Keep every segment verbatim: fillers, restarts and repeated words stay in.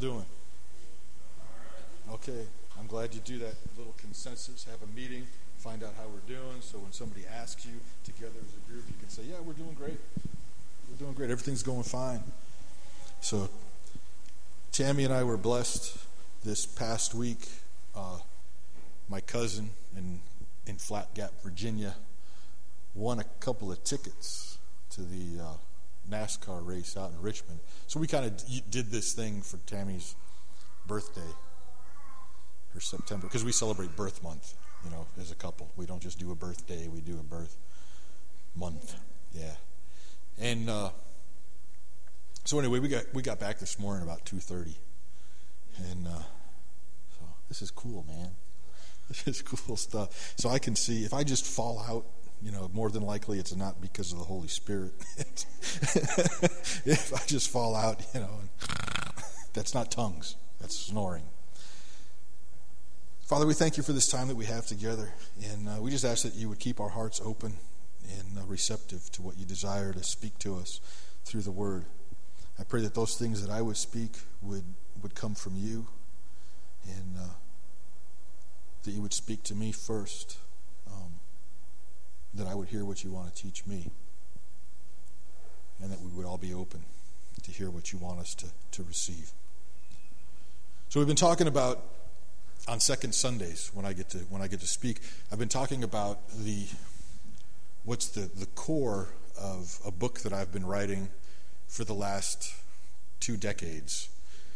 doing? Okay, I'm glad you do that little consensus, have a meeting, find out how we're doing, so when somebody asks you together as a group, you can say, yeah, we're doing great. We're doing great. Everything's going fine. So Tammy and I were blessed this past week. Uh, my cousin in, in Flat Gap, Virginia, won a couple of tickets to the uh, NASCAR race out in Richmond. So we kind of d- did this thing for Tammy's birthday, her September, because we celebrate birth month, you know, as a couple. We don't just do a birthday, we do a birth month. Yeah. And uh, so anyway, we got we got back this morning about two thirty. And uh, so this is cool, man. This is cool stuff. So I can see, if I just fall out, you know, more than likely it's not because of the Holy Spirit. If I just fall out, you know, that's not tongues. That's snoring. Father, we thank you for this time that we have together. And uh, we just ask that you would keep our hearts open and uh, receptive to what you desire to speak to us through the word. I pray that those things that I would speak would, would come from you, and uh, that you would speak to me first, um, that I would hear what you want to teach me, and that we would all be open to hear what you want us to, to receive. So we've been talking about, on second Sundays when I get to when I get to speak, I've been talking about the what's the, the core of a book that I've been writing for the last two decades.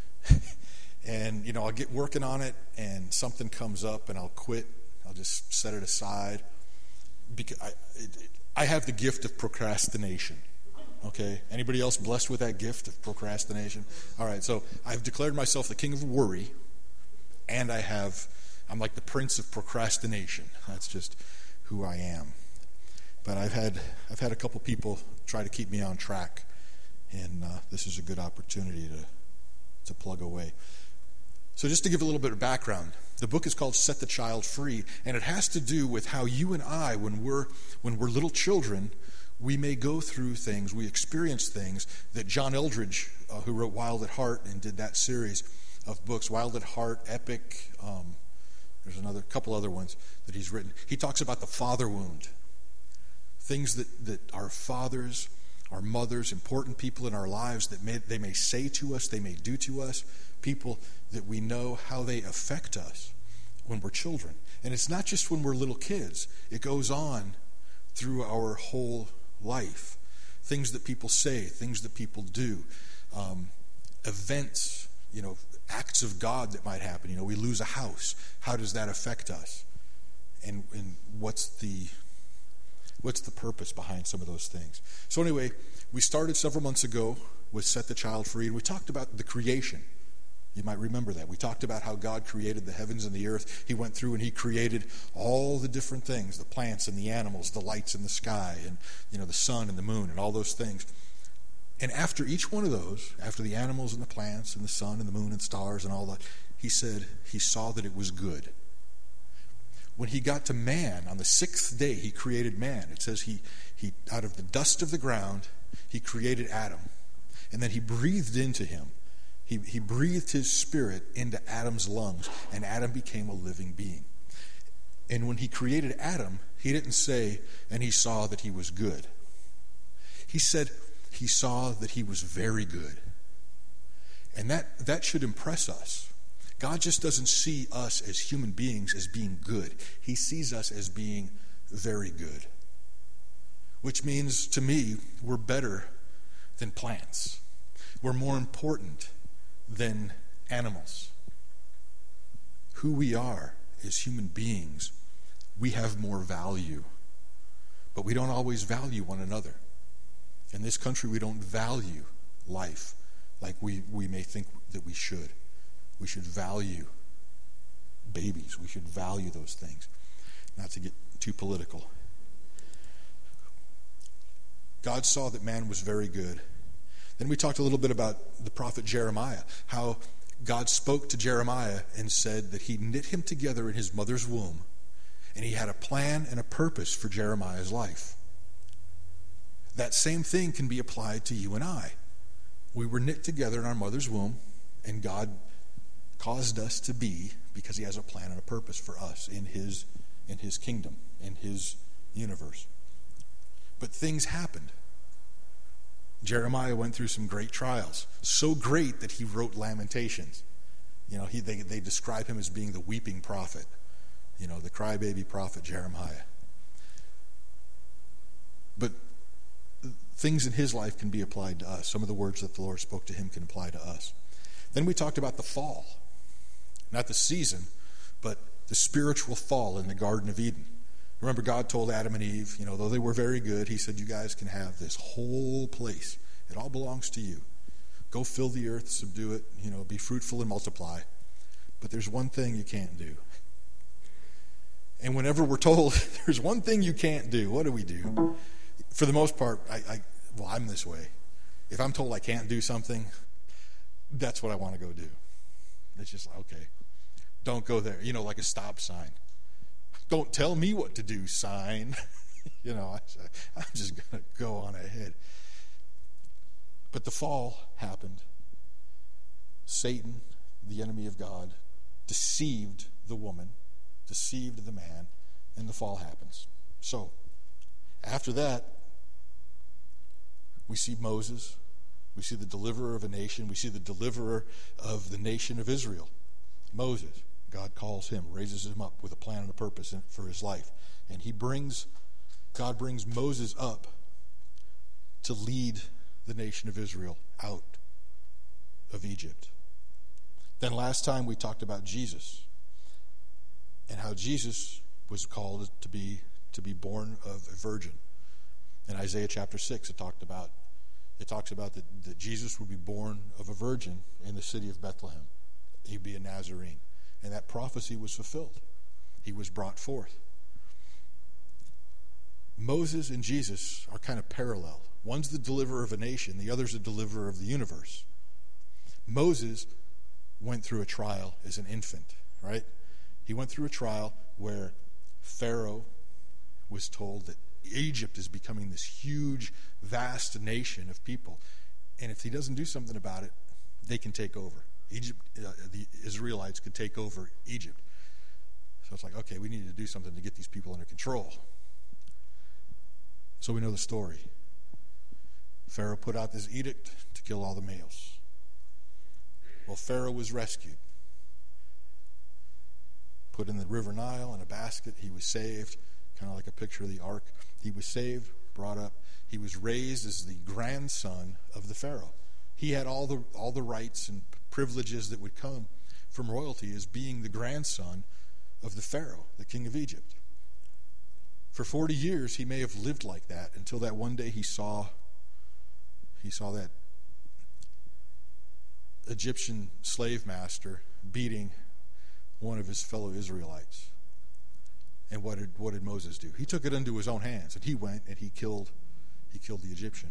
And, you know, I'll get working on it and something comes up and I'll quit. I'll just set it aside. Because I, it, I have the gift of procrastination. Okay? Anybody else blessed with that gift of procrastination? All right, so I've declared myself the king of worry, and I have, I'm like the prince of procrastination. That's just who I am. But I've had I've had a couple people try to keep me on track, and uh, this is a good opportunity to to plug away. So just to give a little bit of background, the book is called Set the Child Free, and it has to do with how you and I, when we're when we're little children, we may go through things, we experience things that John Eldridge, uh, who wrote Wild at Heart and did that series of books, Wild at Heart, Epic, um, there's another couple other ones that he's written. He talks about the father wound, things that, that our fathers, our mothers, important people in our lives that may, they may say to us, they may do to us, people that we know how they affect us when we're children. And it's not just when we're little kids. It goes on through our whole life. Things that people say, things that people do, um, events, you know, acts of God that might happen. You know, we lose a house. How does that affect us? And, and what's the what's the purpose behind some of those things? So anyway, we started several months ago with Set the Child Free, and we talked about the creation. You might remember that. We talked about how God created the heavens and the earth. He went through and he created all the different things, the plants and the animals, the lights in the sky, and, you know, the sun and the moon and all those things. And after each one of those, after the animals and the plants and the sun and the moon and stars and all that, he said he saw that it was good. When he got to man, on the sixth day, he created man. It says he, he out of the dust of the ground, he created Adam. And then he breathed into him. He, he breathed his spirit into Adam's lungs, and Adam became a living being. And when he created Adam, he didn't say, and he saw that he was good. He said he saw that he was very good. And that, that should impress us. God just doesn't see us as human beings as being good. He sees us as being very good. Which means, to me, we're better than plants. We're more important than animals. Who we are as human beings, we have more value. But we don't always value one another. In this country, we don't value life like we, we may think that we should. We should value babies. We should value those things. Not to get too political. God saw that man was very good. Then we talked a little bit about the prophet Jeremiah, how God spoke to Jeremiah and said that he knit him together in his mother's womb, and he had a plan and a purpose for Jeremiah's life. That same thing can be applied to you and I. We were knit together in our mother's womb, And God caused us to be because he has a plan and a purpose for us in his in his kingdom, in his universe. But things happened. Jeremiah went through some great trials, so great that he wrote Lamentations. You know, he they, they describe him as being the weeping prophet, you know, the crybaby prophet Jeremiah. But things in his life can be applied to us. Some of the words that the Lord spoke to him can apply to us. Then we talked about the fall. Not the season, but the spiritual fall in the Garden of Eden. Remember, God told Adam and Eve, you know, though they were very good, he said, you guys can have this whole place. It all belongs to you. Go fill the earth, subdue it, you know, be fruitful and multiply. But there's one thing you can't do. And whenever we're told there's one thing you can't do, what do we do? For the most part, I, I well, I'm this way. If I'm told I can't do something, that's what I want to go do. It's just like, okay, don't go there. You know, like a stop sign. Don't tell me what to do, sign. you know, I, I'm just going to go on ahead. But the fall happened. Satan, the enemy of God, deceived the woman, deceived the man, and the fall happens. So, after that, we see Moses. We see the deliverer of a nation. We see the deliverer of the nation of Israel. Moses. God calls him, raises him up with a plan and a purpose for his life. And he brings, God brings Moses up to lead the nation of Israel out of Egypt. Then last time we talked about Jesus and how Jesus was called to be to be born of a virgin. In Isaiah chapter six, it talked about it talks about that, that Jesus would be born of a virgin in the city of Bethlehem. He'd be a Nazarene. And that prophecy was fulfilled. He was brought forth. Moses and Jesus are kind of parallel. One's the deliverer of a nation, the other's the deliverer of the universe. Moses went through a trial as an infant, right? He went through a trial where Pharaoh was told that Egypt is becoming this huge, vast nation of people. And if he doesn't do something about it, they can take over. Egypt, uh, the Israelites could take over Egypt. So it's like, okay, we need to do something to get these people under control. So we know the story. Pharaoh put out this edict to kill all the males. Well, Pharaoh was rescued. Put in the river Nile in a basket. He was saved, kind of like a picture of the ark. He was saved, brought up. He was raised as the grandson of the Pharaoh. He had all the all the rights and privileges that would come from royalty as being the grandson of the Pharaoh, the king of Egypt. For forty years, he may have lived like that until that one day he saw he saw that Egyptian slave master beating one of his fellow Israelites. And what did what did Moses do? He took it into his own hands, and he went and he killed he killed the Egyptian.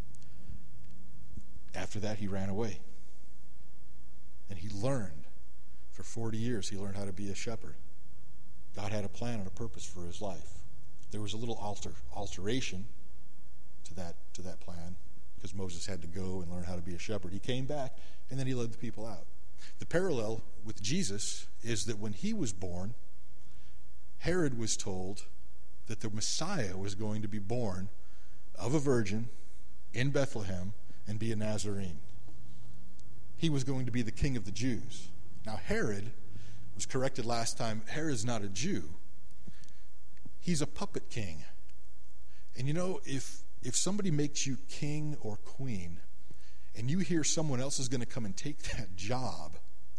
After that, he ran away. And he learned, for forty years, he learned how to be a shepherd. God had a plan and a purpose for his life. There was a little alter, alteration to that, to that plan, because Moses had to go and learn how to be a shepherd. He came back, and then he led the people out. The parallel with Jesus is that when he was born, Herod was told that the Messiah was going to be born of a virgin in Bethlehem and be a Nazarene. He was going to be the king of the Jews. Now, Herod was corrected last time. Herod's not a Jew. He's a puppet king. And you know, if if somebody makes you king or queen, and you hear someone else is going to come and take that job,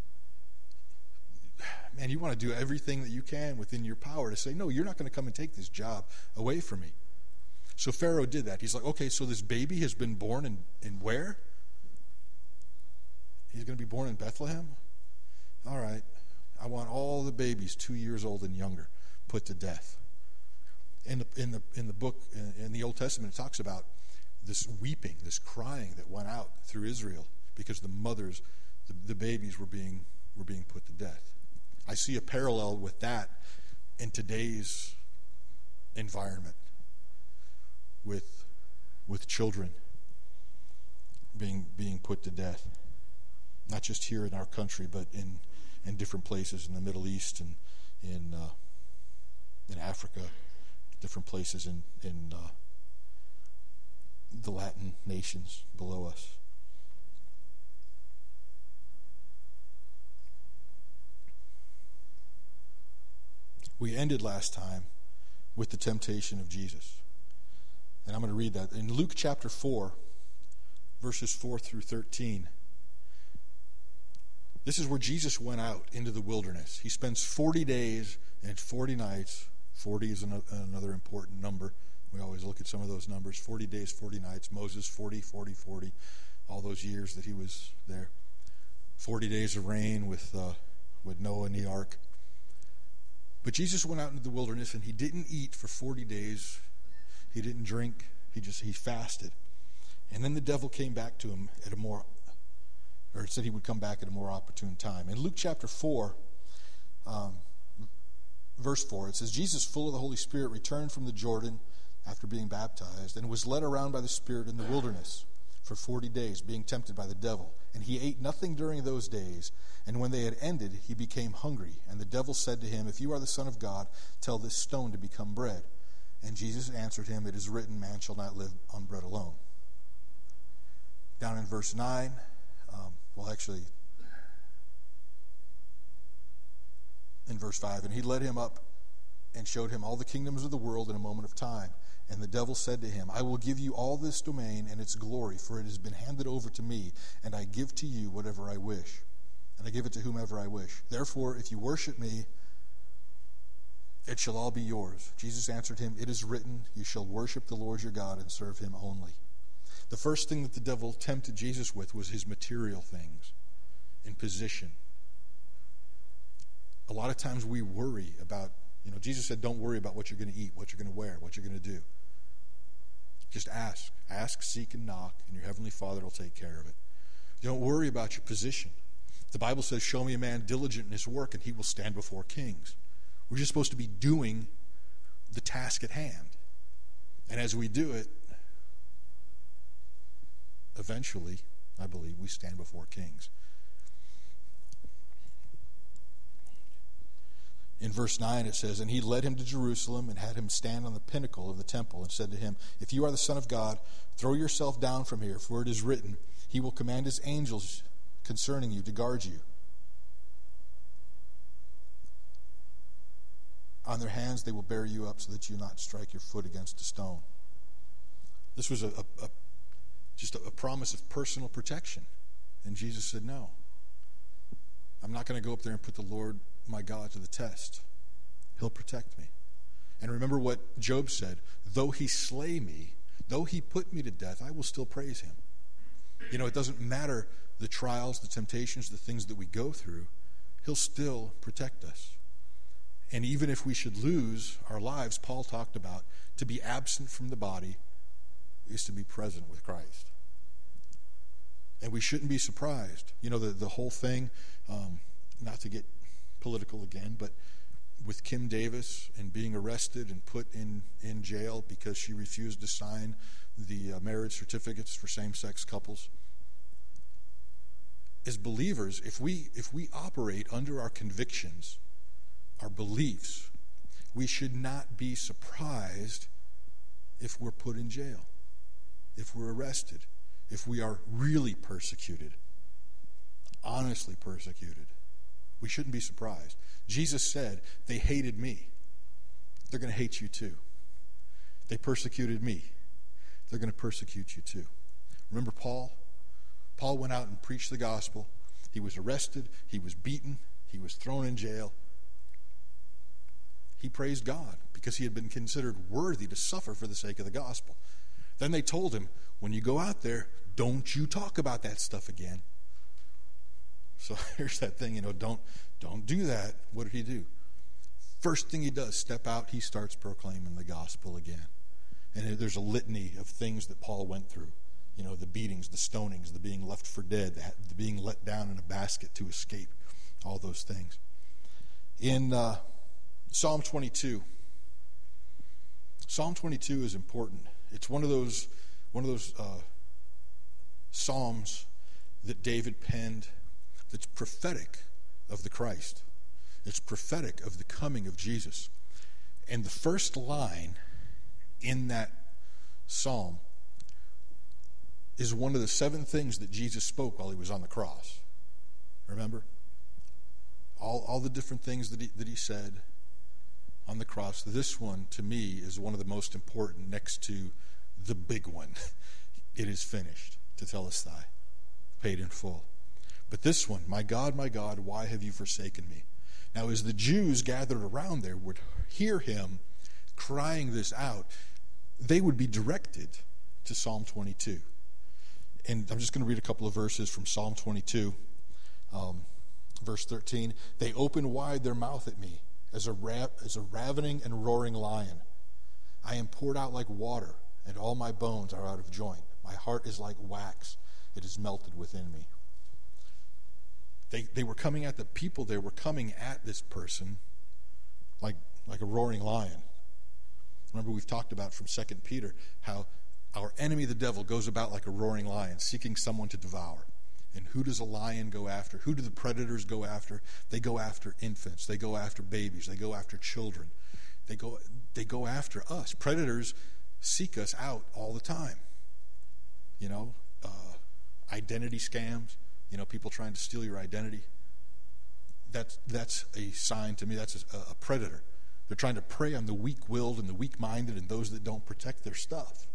man, you want to do everything that you can within your power to say, no, you're not going to come and take this job away from me. So Pharaoh did that. He's like, okay, so this baby has been born in, in where? He's going to be born in Bethlehem? All right. I want all the babies two years old and younger put to death. In the, in the, in the book, in, in the Old Testament, it talks about this weeping, this crying that went out through Israel because the mothers, the, the babies were being, were being put to death. I see a parallel with that in today's environment. With with children being being put to death. not just here in our country, but in, in different places in the Middle East and in uh, in Africa, different places in, in uh, the Latin nations below us. We ended last time with the temptation of Jesus. And I'm going to read that. In Luke chapter four, verses four through thirteen, this is where Jesus went out into the wilderness. He spends forty days and forty nights. forty is another important number. We always look at some of those numbers. forty days, forty nights. Moses, forty, forty, forty. All those years that he was there. forty days of rain with, uh, with Noah in the ark. But Jesus went out into the wilderness and he didn't eat for forty days. He didn't drink. He just, he fasted. And then the devil came back to him at a more, or it said he would come back at a more opportune time. In Luke chapter four, um, verse four, it says, Jesus, full of the Holy Spirit, returned from the Jordan after being baptized and was led around by the Spirit in the wilderness for forty days, being tempted by the devil. And he ate nothing during those days. And when they had ended, he became hungry. And the devil said to him, if you are the Son of God, tell this stone to become bread. And Jesus answered him, it is written, man shall not live on bread alone. Down in verse nine, um, well actually, in verse five, and he led him up and showed him all the kingdoms of the world in a moment of time. And the devil said to him, I will give you all this domain and its glory, for it has been handed over to me, and I give to you whatever I wish. And I give it to whomever I wish. Therefore, if you worship me, it shall all be yours. Jesus answered him, it is written, you shall worship the Lord your God and serve him only. The first thing that the devil tempted Jesus with was his material things in position. A lot of times we worry about, you know, Jesus said, don't worry about what you're going to eat, what you're going to wear, what you're going to do. Just ask. Ask, seek, and knock, and your heavenly Father will take care of it. Don't worry about your position. The Bible says, show me a man diligent in his work, and he will stand before kings. We're just supposed to be doing the task at hand. And as we do it, eventually, I believe, we stand before kings. In verse nine it says, and he led him to Jerusalem and had him stand on the pinnacle of the temple and said to him, if you are the Son of God, throw yourself down from here, for it is written, he will command his angels concerning you to guard you. On their hands they will bear you up so that you not strike your foot against a stone. This was a, a, a just a, a promise of personal protection. And Jesus said, no. I'm not going to go up there and put the Lord my God to the test. He'll protect me. And remember what Job said, though he slay me, though he put me to death, I will still praise him. You know, it doesn't matter the trials, the temptations, the things that we go through, he'll still protect us. And even if we should lose our lives, Paul talked about, to be absent from the body is to be present with Christ. And we shouldn't be surprised. You know, the, the whole thing, um, not to get political again, but with Kim Davis and being arrested and put in, in jail because she refused to sign the uh, marriage certificates for same-sex couples. As believers, if we if we operate under our convictions, our beliefs, we should not be surprised if we're put in jail, if we're arrested, if we are really persecuted, honestly persecuted. We shouldn't be surprised. Jesus said, they hated me. They're going to hate you too. They persecuted me. They're going to persecute you too. Remember Paul? Paul went out and preached the gospel. He was arrested. He was beaten. He was thrown in jail. He praised God because he had been considered worthy to suffer for the sake of the gospel. Then they told him, when you go out there, don't you talk about that stuff again. So here's that thing, you know, don't don't do that. What did he do? First thing he does, step out, he starts proclaiming the gospel again. And there's a litany of things that Paul went through. You know, the beatings, the stonings, the being left for dead, the being let down in a basket to escape, all those things. In uh, Psalm twenty-two, Psalm twenty-two is important. It's one of those one of those uh, psalms that David penned that's prophetic of the Christ. It's prophetic of the coming of Jesus. And the first line in that psalm is one of the seven things that Jesus spoke while he was on the cross. Remember? All, all the different things that he, that he said on the cross. This one, to me, is one of the most important next to the big one. It is finished, tetelestai, paid in full. But this one, my God, my God, why have you forsaken me? Now, as the Jews gathered around there would hear him crying this out, they would be directed to Psalm twenty-two. And I'm just going to read a couple of verses from Psalm twenty-two. Um, verse thirteen, they open wide their mouth at me as a, ra- as a ravening and roaring lion. I am poured out like water, and all my bones are out of joint. My heart is like wax. It is melted within me. They they were coming at the people there were coming at this person like like a roaring lion. Remember, we've talked about from Second Peter how our enemy the devil goes about like a roaring lion, seeking someone to devour. And who does a lion go after? Who do the predators go after? They go after infants. They go after babies. They go after children. They go they go after us. Predators seek us out all the time. You know, uh, identity scams. You know, people trying to steal your identity. That's that's a sign to me. That's a, a predator. They're trying to prey on the weak-willed and the weak-minded and those that don't protect their stuff.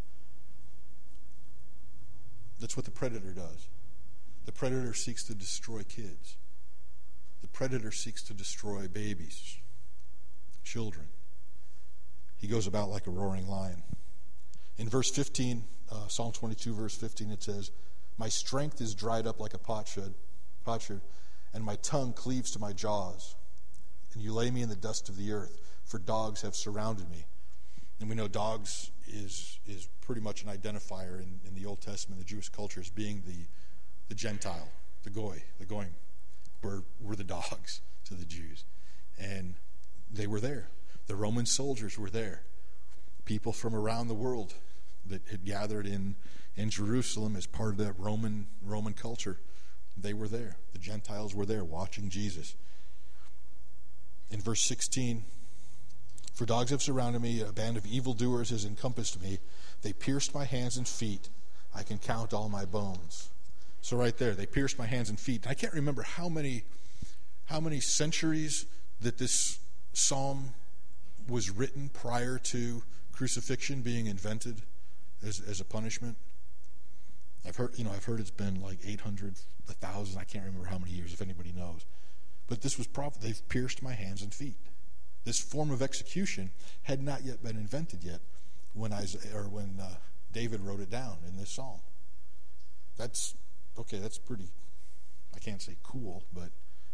That's what the predator does. The predator seeks to destroy kids. The predator seeks to destroy babies, children. He goes about like a roaring lion. In verse fifteen, uh, Psalm twenty-two, verse fifteen, it says, my strength is dried up like a potsherd, potsherd, and my tongue cleaves to my jaws. And you lay me in the dust of the earth, for dogs have surrounded me. And we know dogs is is pretty much an identifier in, in the Old Testament, the Jewish culture, as being the, the Gentile, the goy, the goyim, were, were the dogs to the Jews. And they were there. The Roman soldiers were there. People from around the world that had gathered in, in Jerusalem as part of that Roman Roman culture, they were there. The Gentiles were there watching Jesus. In verse sixteen, for dogs have surrounded me, a band of evildoers has encompassed me. They pierced my hands and feet. I can count all my bones. So right there, they pierced my hands and feet. I can't remember how many how many centuries that this psalm was written prior to crucifixion being invented as as a punishment. I've heard, you know, I've heard it's been like eight hundred, one thousand, I can't remember how many years, if anybody knows. But this was probably, they've pierced my hands and feet. This form of execution had not yet been invented yet when Isaiah, or when uh, David wrote it down in this psalm. That's, okay, that's pretty, I can't say cool, but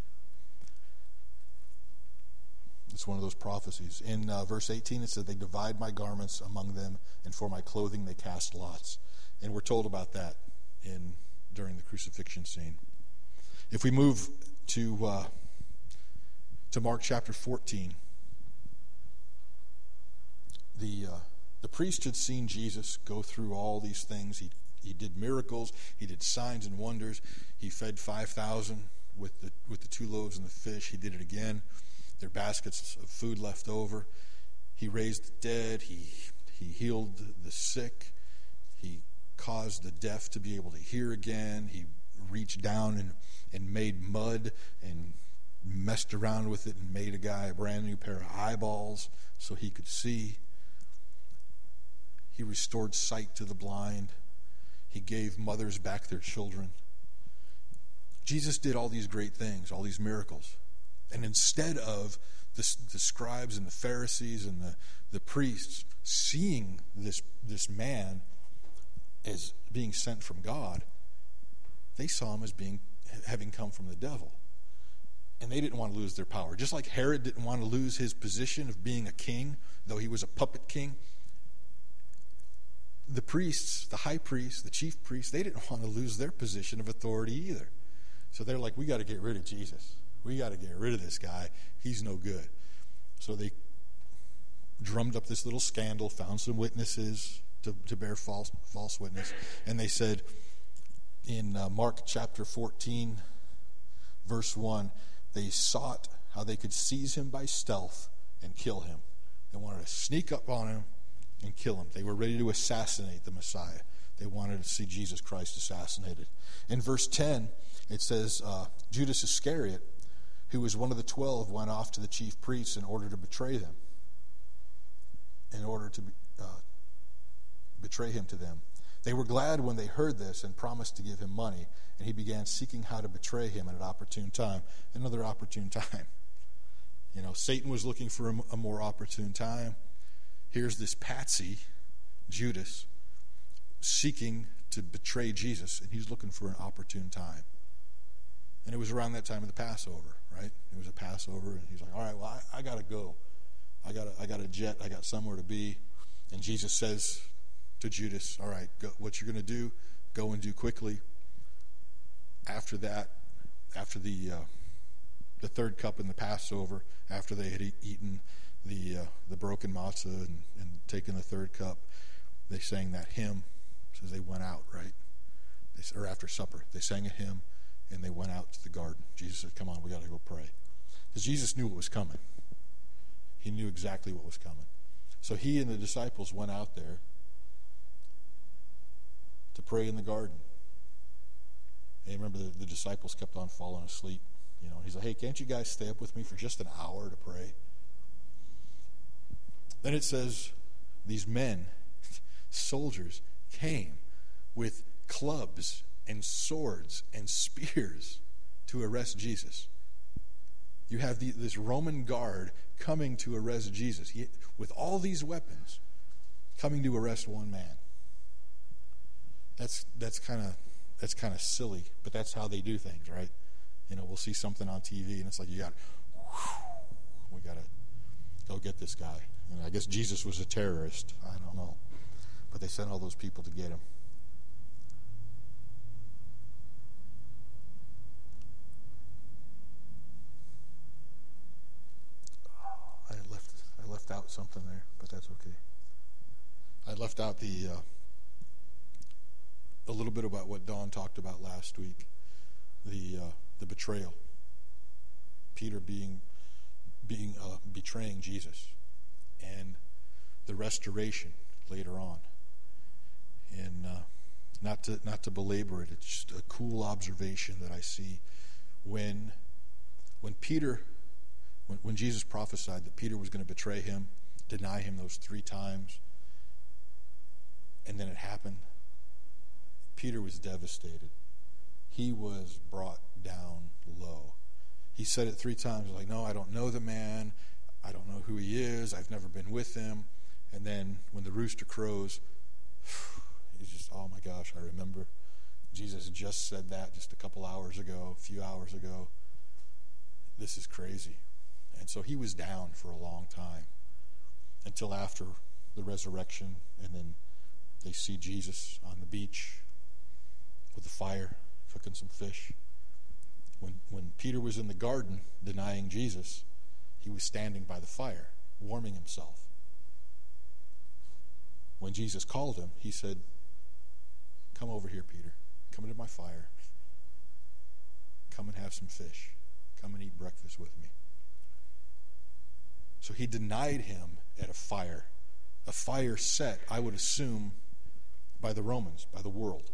it's one of those prophecies. In uh, verse eighteen, it said, they divide my garments among them, and for my clothing they cast lots. And we're told about that in during the crucifixion scene. If we move to uh, to Mark chapter fourteen, the uh, the priest had seen Jesus go through all these things. He he did miracles. He did signs and wonders. He fed five thousand with the with the two loaves and the fish. He did it again. Their baskets of food left over. He raised the dead. He he healed the sick. He caused the deaf to be able to hear again. He reached down and, and made mud and messed around with it and made a guy a brand new pair of eyeballs so he could see. He restored sight to the blind. He gave mothers back their children. Jesus did all these great things, all these miracles. And instead of the, the scribes and the Pharisees and the, the priests seeing this, this man as being sent from God, they saw him as being having come from the devil. And they didn't want to lose their power. Just like Herod didn't want to lose his position of being a king, though he was a puppet king, the priests, the high priests, the chief priests, they didn't want to lose their position of authority either. So they're like, we got to get rid of Jesus. We got to get rid of this guy. He's no good. So they drummed up this little scandal, found some witnesses to, to bear false false witness. And they said in uh, Mark chapter fourteen, verse one, they sought how they could seize him by stealth and kill him. They wanted to sneak up on him and kill him. They were ready to assassinate the Messiah. They wanted to see Jesus Christ assassinated. In verse ten, it says, uh, Judas Iscariot, who was one of the twelve, went off to the chief priests in order to betray them, in order to uh, betray him to them. They were glad when they heard this and promised to give him money, and he began seeking how to betray him at an opportune time. Another opportune time. You know, Satan was looking for a, a more opportune time. Here's this patsy, Judas, seeking to betray Jesus, and he's looking for an opportune time. And it was around that time of the Passover, right? It was a Passover, and he's like, all right, well, I, I got to go. I got I got a jet. I got somewhere to be. And Jesus says to Judas, all right, go, what you're going to do, go and do quickly. After that, after the uh, the third cup in the Passover, after they had e- eaten the uh, the broken matzah and, and taken the third cup, they sang that hymn. It says they went out, right? They, or after supper, they sang a hymn, and they went out to the garden. Jesus said, come on, we got to go pray. Because Jesus knew what was coming. He knew exactly what was coming. So he and the disciples went out there to pray in the garden. And remember, the, the disciples kept on falling asleep. You know, he's like, hey, can't you guys stay up with me for just an hour to pray? Then it says, these men, soldiers, came with clubs and swords and spears to arrest Jesus. You have the, this Roman guard coming to arrest Jesus. He, with all these weapons, coming to arrest one man. That's that's kind of that's kind of silly, but that's how they do things, right? You know, we'll see something on T V, and it's like, you got, we got to go get this guy. And I guess Jesus was a terrorist. I don't know, but they sent all those people to get him. I left I left out something there, but that's okay. I left out the uh, a little bit about what Dawn talked about last week, the uh, the betrayal. Peter being being uh, betraying Jesus, and the restoration later on. And uh, not to not to belabor it, it's just a cool observation that I see when when Peter. When, when Jesus prophesied that Peter was going to betray him, deny him those three times, and then it happened, Peter was devastated. He was brought down low. He said it three times, like, no, I don't know the man. I don't know who he is. I've never been with him. And then when the rooster crows, he's just, oh my gosh, I remember. Jesus just said that just a couple hours ago, a few hours ago. This is crazy. And so he was down for a long time until after the resurrection, and then they see Jesus on the beach with the fire, cooking some fish. When when Peter was in the garden denying Jesus, he was standing by the fire, warming himself. When Jesus called him, he said, come over here, Peter. Come into my fire. Come and have some fish. Come and eat breakfast with me. So he denied him at a fire. A fire set, I would assume, by the Romans, by the world.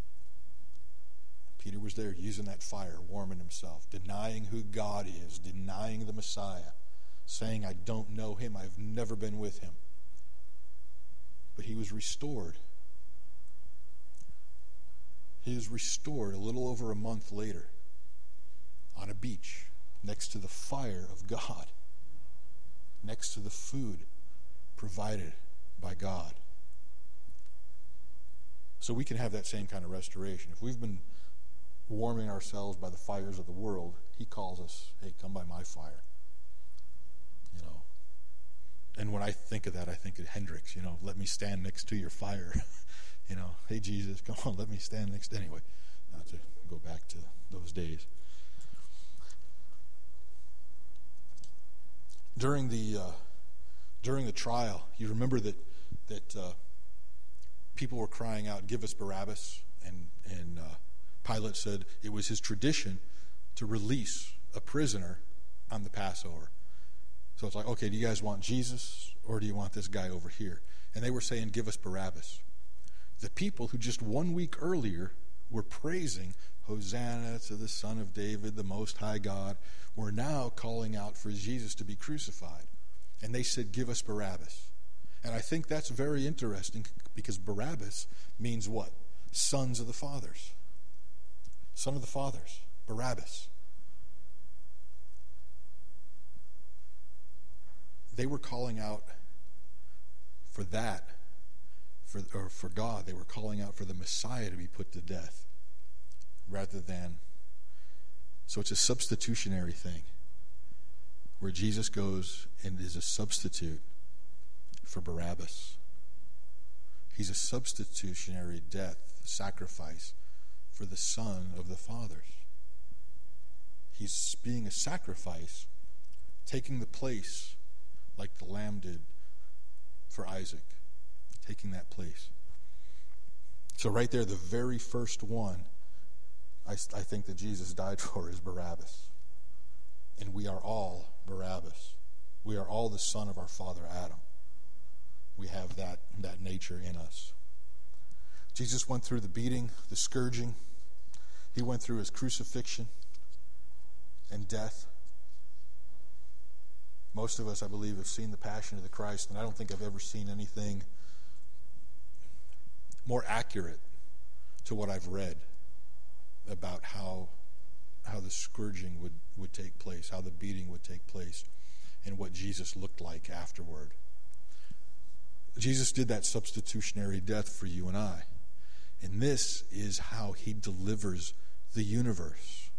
Peter was there using that fire, warming himself, denying who God is, denying the Messiah, saying, I don't know him, I've never been with him. But he was restored. He was restored a little over a month later on a beach next to the fire of God, next to the food provided by God. So we can have that same kind of restoration. If we've been warming ourselves by the fires of the world, he calls us, hey, come by my fire. You know. And when I think of that, I think of Hendrix, you know, let me stand next to your fire. You know, hey Jesus, come on, let me stand next. Anyway, not to go back to those days. During the uh, during the trial, you remember that that uh, people were crying out, "Give us Barabbas," and and uh, Pilate said it was his tradition to release a prisoner on the Passover. So it's like, okay, do you guys want Jesus or do you want this guy over here? And they were saying, give us Barabbas. The people who just one week earlier were praising Hosanna to the Son of David, the Most High God, were now calling out for Jesus to be crucified. And they said, give us Barabbas. And I think that's very interesting because Barabbas means what? Sons of the fathers. Son of the fathers. Barabbas. They were calling out for that, for or for God. They were calling out for the Messiah to be put to death, rather than. So it's a substitutionary thing, where Jesus goes and is a substitute for Barabbas. He's a substitutionary death, sacrifice for the Son of the fathers. He's being a sacrifice, taking the place like the lamb did for Isaac, taking that place. So right there, the very first one I, I think that Jesus died for is Barabbas. And we are all Barabbas. We are all the son of our father Adam. We have that, that nature in us. Jesus went through the beating, the scourging. He went through his crucifixion and death. Most of us, I believe, have seen the Passion of the Christ, and I don't think I've ever seen anything more accurate to what I've read about how how the scourging would, would take place, how the beating would take place, and what Jesus looked like afterward. Jesus did that substitutionary death for you and I. And this is how he delivers the universe.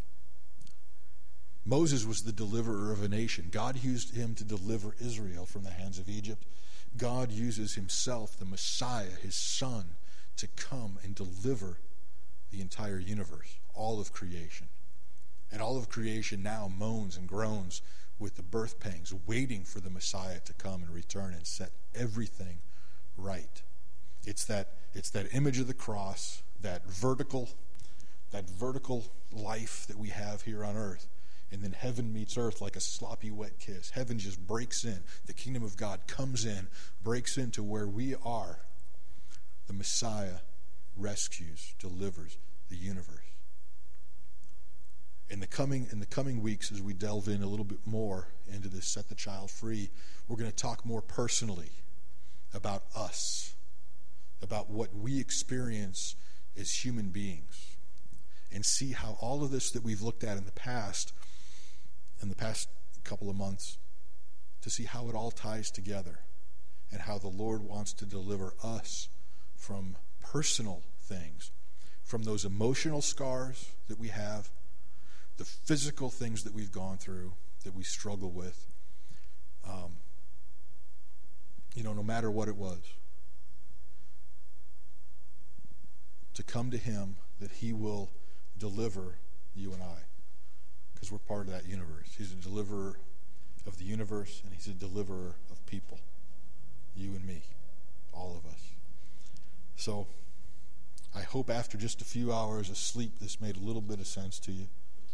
Moses was the deliverer of a nation. God used him to deliver Israel from the hands of Egypt. God uses himself, the Messiah, his son, to come and deliver the entire universe, all of creation. And all of creation now moans and groans with the birth pangs, waiting for the Messiah to come and return and set everything right. It's that it's that image of the cross, that vertical, that vertical life that we have here on earth. And then heaven meets earth like a sloppy wet kiss. Heaven just breaks in. The kingdom of God comes in, breaks into where we are. The Messiah rescues, delivers the universe. In the coming in the coming weeks, as we delve in a little bit more into this Set the Child Free, we're going to talk more personally about us, about what we experience as human beings, and see how all of this that we've looked at in the past, in the past couple of months, to see how it all ties together, and how the Lord wants to deliver us from personal things, from those emotional scars that we have, the physical things that we've gone through, that we struggle with, um, you know, no matter what it was, to come to him, that he will deliver you and I, because we're part of that universe. He's a deliverer of the universe, and he's a deliverer of people, you and me, all of us. So I hope after just a few hours of sleep, this made a little bit of sense to you.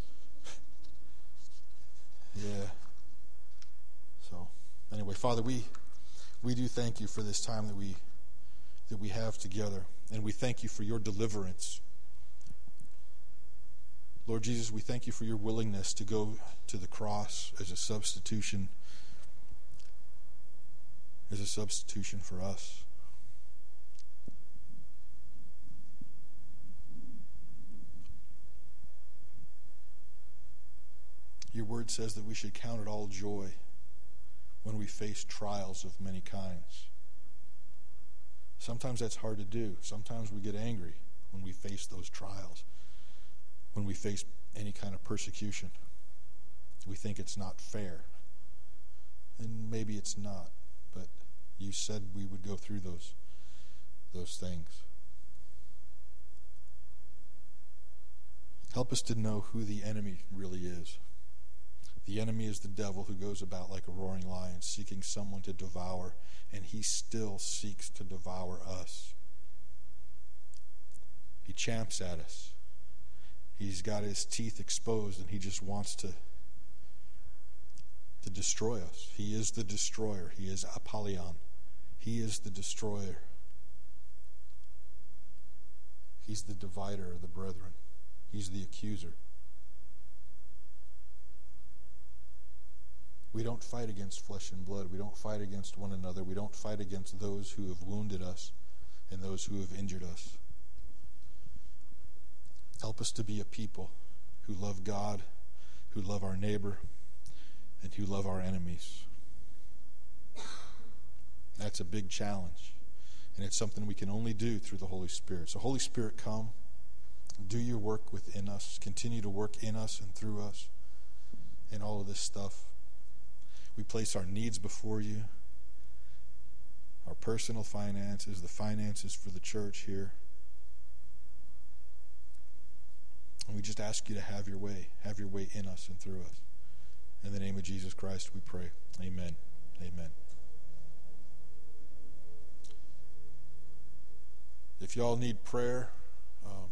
Yeah. So, anyway, Father, we we do thank you for this time that we that we have together, and we thank you for your deliverance. Lord Jesus, we thank you for your willingness to go to the cross as a substitution, as a substitution for us. Your word says that we should count it all joy when we face trials of many kinds. Sometimes that's hard to do. Sometimes we get angry when we face those trials, when we face any kind of persecution. We think it's not fair. And maybe it's not, but you said we would go through those, those things. Help us to know who the enemy really is. The enemy is the devil who goes about like a roaring lion, seeking someone to devour, and he still seeks to devour us. He champs at us. He's got his teeth exposed, and he just wants to, to destroy us. He is the destroyer. He is Apollyon. He is the destroyer. He's the divider of the brethren. He's the accuser. We don't fight against flesh and blood. We don't fight against one another. We don't fight against those who have wounded us and those who have injured us. Help us to be a people who love God, who love our neighbor, and who love our enemies. That's a big challenge. And it's something we can only do through the Holy Spirit. So Holy Spirit, come. Do your work within us. Continue to work in us and through us in all of this stuff. We place our needs before you. Our personal finances, the finances for the church here. And we just ask you to have your way. Have your way in us and through us. In the name of Jesus Christ we pray. Amen. Amen. If y'all need prayer, um,